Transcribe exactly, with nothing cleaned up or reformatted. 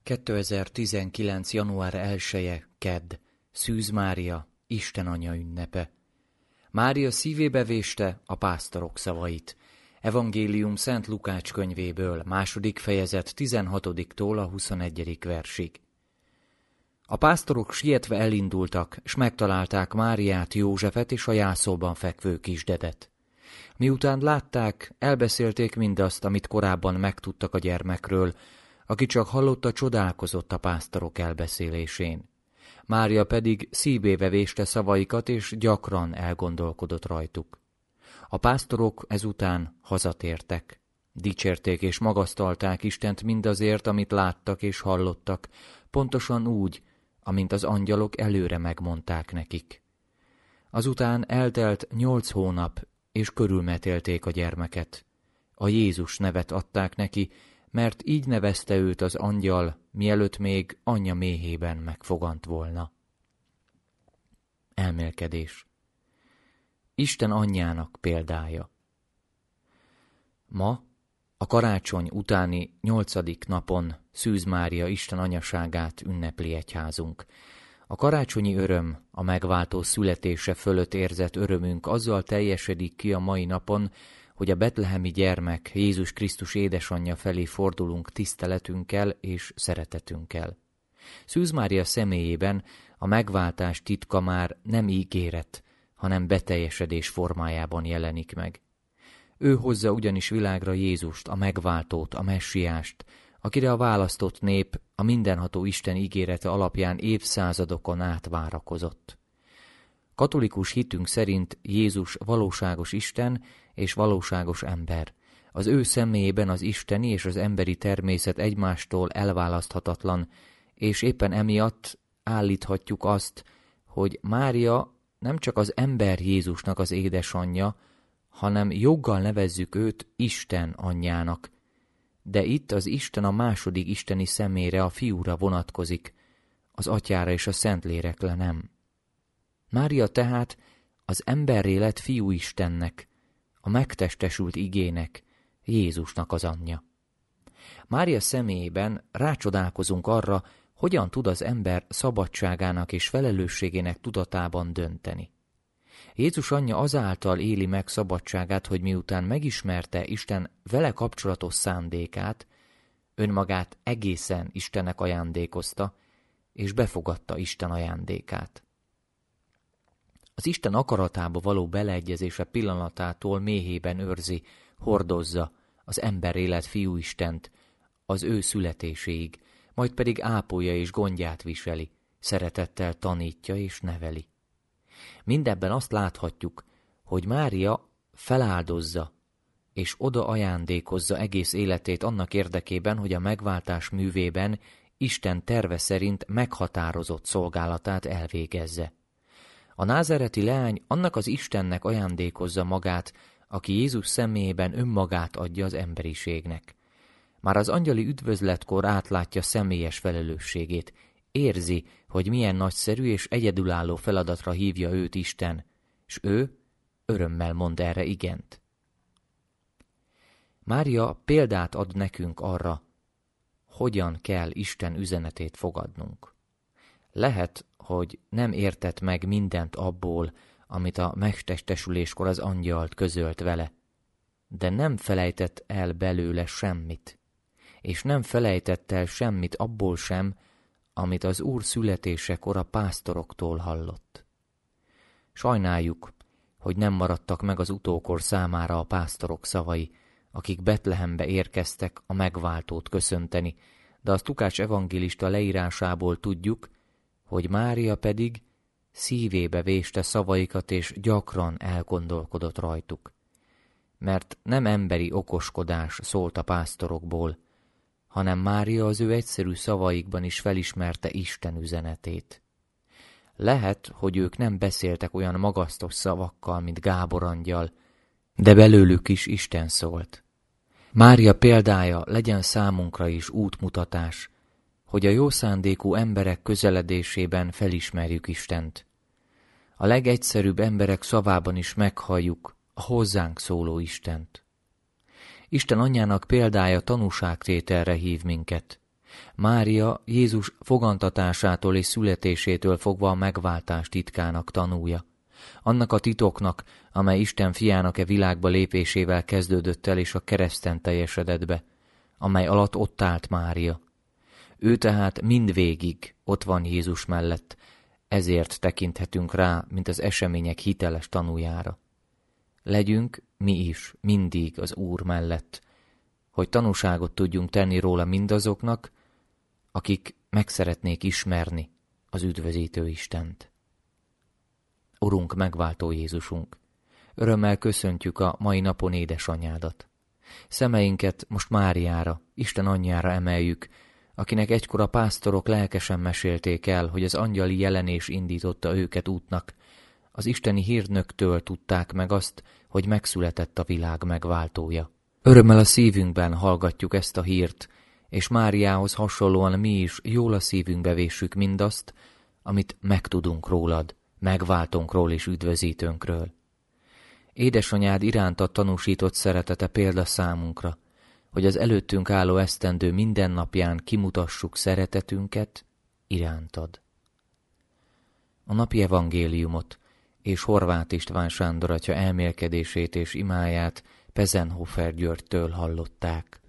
kétezer-tizenkilenc. január elseje, kedd, Szűz Mária, Isten Anya ünnepe. Mária szívébe véste a pásztorok szavait. Evangélium Szent Lukács könyvéből, második fejezet tizenhatodiktól a huszonegyedik versig. A pásztorok sietve elindultak, s megtalálták Máriát, Józsefet és a jászolban fekvő kisdedet. Miután látták, elbeszélték mindazt, amit korábban megtudtak a gyermekről, aki csak hallotta, csodálkozott a pásztorok elbeszélésén. Mária pedig szívébe véste szavaikat, és gyakran elgondolkodott rajtuk. A pásztorok ezután hazatértek. Dicsérték és magasztalták Istent mindazért, amit láttak és hallottak, pontosan úgy, amint az angyalok előre megmondták nekik. Azután eltelt nyolc hónap, és körülmetélték a gyermeket. A Jézus nevet adták neki, mert így nevezte őt az angyal, mielőtt még anyja méhében megfogant volna. Elmélkedés. Isten anyjának példája. Ma, a karácsony utáni nyolcadik napon Szűz Mária Isten anyaságát ünnepli egyházunk. A karácsonyi öröm, a megváltó születése fölött érzett örömünk azzal teljesedik ki a mai napon, hogy a betlehemi gyermek, Jézus Krisztus édesanyja felé fordulunk tiszteletünkkel és szeretetünkkel. Szűz Mária személyében a megváltás titka már nem ígéret, hanem beteljesedés formájában jelenik meg. Ő hozza ugyanis világra Jézust, a megváltót, a messiást, akire a választott nép a mindenható Isten ígérete alapján évszázadokon át várakozott. Katolikus hitünk szerint Jézus valóságos Isten és valóságos ember. Az ő személyében az isteni és az emberi természet egymástól elválaszthatatlan, és éppen emiatt állíthatjuk azt, hogy Mária nem csak az ember Jézusnak az édesanyja, hanem joggal nevezzük őt Isten anyjának. De itt az Isten a második isteni személyre, a fiúra vonatkozik, az atyára és a Szentlélekre nem. Mária tehát az emberré lett fiú Istennek, a megtestesült igének, Jézusnak az anyja. Mária személyében rácsodálkozunk arra, hogyan tud az ember szabadságának és felelősségének tudatában dönteni. Jézus anyja azáltal éli meg szabadságát, hogy miután megismerte Isten vele kapcsolatos szándékát, önmagát egészen Istennek ajándékozta, és befogadta Isten ajándékát. Az Isten akaratába való beleegyezése pillanatától méhében őrzi, hordozza az ember élet fiúistent az ő születéséig, majd pedig ápolja és gondját viseli, szeretettel tanítja és neveli. Mindebben azt láthatjuk, hogy Mária feláldozza és oda ajándékozza egész életét annak érdekében, hogy a megváltás művében Isten terve szerint meghatározott szolgálatát elvégezze. A názáreti leány annak az Istennek ajándékozza magát, aki Jézus személyében önmagát adja az emberiségnek. Már az angyali üdvözletkor átlátja személyes felelősségét, érzi, hogy milyen nagyszerű és egyedülálló feladatra hívja őt Isten, és ő örömmel mond erre igent. Mária példát ad nekünk arra, hogyan kell Isten üzenetét fogadnunk. Lehet, hogy nem értett meg mindent abból, amit a megtestesüléskor az angyalt közölt vele, de nem felejtett el belőle semmit, és nem felejtett el semmit abból sem, amit az Úr születésekor a pásztoroktól hallott. Sajnáljuk, hogy nem maradtak meg az utókor számára a pásztorok szavai, akik Betlehembe érkeztek a megváltót köszönteni, de azt Lukács evangélista leírásából tudjuk, hogy Mária pedig szívébe véste szavaikat, és gyakran elgondolkodott rajtuk. Mert nem emberi okoskodás szólt a pásztorokból, hanem Mária az ő egyszerű szavaikban is felismerte Isten üzenetét. Lehet, hogy ők nem beszéltek olyan magasztos szavakkal, mint Gábor angyal, de belőlük is Isten szólt. Mária példája legyen számunkra is útmutatás, hogy a jó szándékú emberek közeledésében felismerjük Istent. A legegyszerűbb emberek szavában is meghalljuk a hozzánk szóló Istent. Isten anyjának példája tanúságtételre hív minket. Mária Jézus fogantatásától és születésétől fogva a megváltás titkának tanúja. Annak a titoknak, amely Isten fiának e világba lépésével kezdődött el és a kereszten teljesedett be, amely alatt ott állt Mária. Ő tehát mindvégig ott van Jézus mellett, ezért tekinthetünk rá, mint az események hiteles tanújára. Legyünk mi is mindig az Úr mellett, hogy tanúságot tudjunk tenni róla mindazoknak, akik meg szeretnék ismerni az üdvözítő Istent. Urunk, megváltó Jézusunk, örömmel köszöntjük a mai napon édesanyádat. Szemeinket most Máriára, Isten anyjára emeljük, akinek egykor a pásztorok lelkesen mesélték el, hogy az angyali jelenés indította őket útnak. Az isteni hírnöktől tudták meg azt, hogy megszületett a világ megváltója. Örömmel a szívünkben hallgatjuk ezt a hírt, és Máriához hasonlóan mi is jól a szívünkbe véssük mindazt, amit megtudunk rólad, megváltónkról és üdvözítőnkről. Édesanyád iránta tanúsított szeretete példa számunkra, hogy az előttünk álló esztendő minden napján kimutassuk szeretetünket irántad. A napi evangéliumot és Horváth István Sándor atya elmélkedését és imáját Pezenhofer Györgytől hallották.